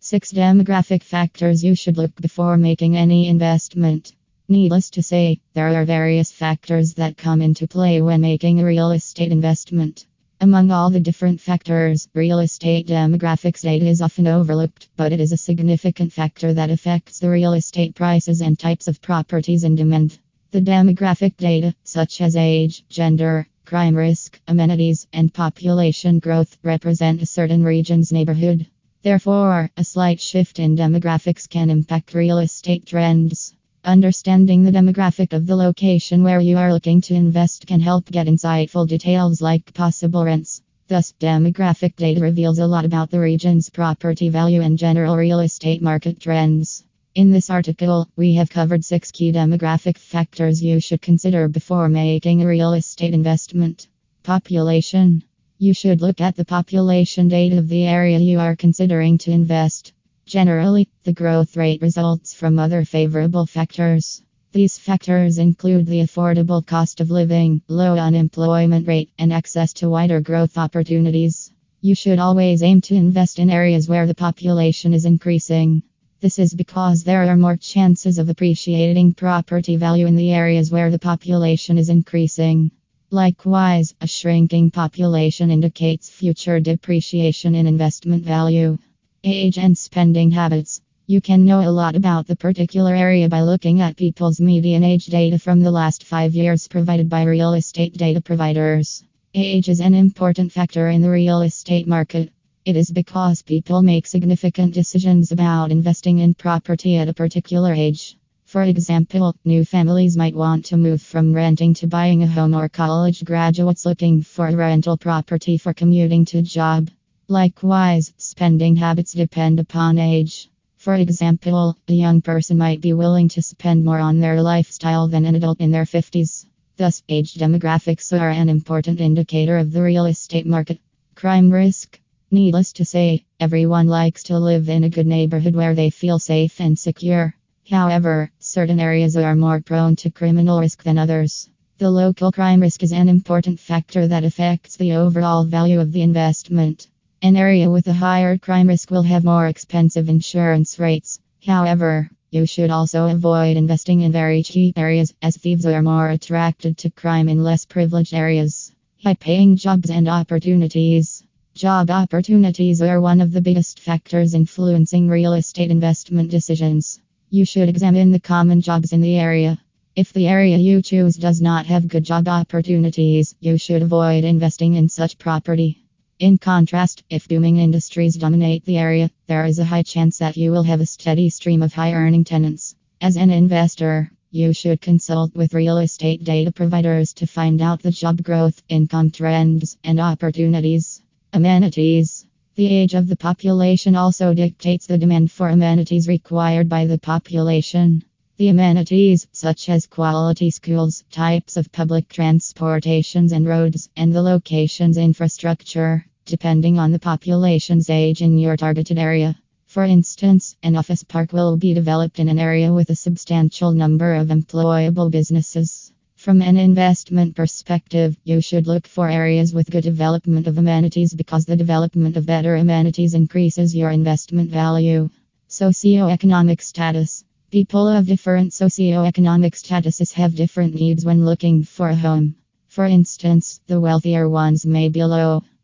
6 demographic factors you should look before making any investment. Needless to say, there are various factors that come into play when making a real estate investment. Among all the different factors, real estate demographics data is often overlooked, but it is a significant factor that affects the real estate prices and types of properties in demand. The demographic data, such as age, gender, crime risk, amenities, and population growth, represent a certain region's neighborhood. Therefore, a slight shift in demographics can impact real estate trends. Understanding the demographic of the location where you are looking to invest can help get insightful details like possible rents. Thus, demographic data reveals a lot about the region's property value and general real estate market trends. In this article, we have covered 6 key demographic factors you should consider before making a real estate investment. Population. You should look at the population data of the area you are considering to invest. Generally, the growth rate results from other favorable factors. These factors include the affordable cost of living, low unemployment rate, and access to wider growth opportunities. You should always aim to invest in areas where the population is increasing. This is because there are more chances of appreciating property value in the areas where the population is increasing. Likewise, a shrinking population indicates future depreciation in investment value. Age and spending habits. You can know a lot about the particular area by looking at people's median age data from the last 5 years provided by real estate data providers. Age is an important factor in the real estate market. It is because people make significant decisions about investing in property at a particular age. For example, new families might want to move from renting to buying a home, or college graduates looking for a rental property for commuting to a job. Likewise, spending habits depend upon age. For example, a young person might be willing to spend more on their lifestyle than an adult in their 50s. Thus, age demographics are an important indicator of the real estate market. Crime risk. Needless to say, everyone likes to live in a good neighborhood where they feel safe and secure. However, certain areas are more prone to criminal risk than others. The local crime risk is an important factor that affects the overall value of the investment. An area with a higher crime risk will have more expensive insurance rates. However, you should also avoid investing in very cheap areas, as thieves are more attracted to crime in less privileged areas. High-paying jobs and opportunities. Job opportunities are one of the biggest factors influencing real estate investment decisions. You should examine the common jobs in the area. If the area you choose does not have good job opportunities, you should avoid investing in such property. In contrast, if booming industries dominate the area, there is a high chance that you will have a steady stream of high-earning tenants. As an investor, you should consult with real estate data providers to find out the job growth, income trends, and opportunities. Amenities. The age of the population also dictates the demand for amenities required by the population. The amenities, such as quality schools, types of public transportations and roads, and the location's infrastructure, depending on the population's age in your targeted area. For instance, an office park will be developed in an area with a substantial number of employable businesses. From an investment perspective, you should look for areas with good development of amenities because the development of better amenities increases your investment value. Socioeconomic status. People of different socioeconomic statuses have different needs when looking for a home. For instance, the wealthier ones may be low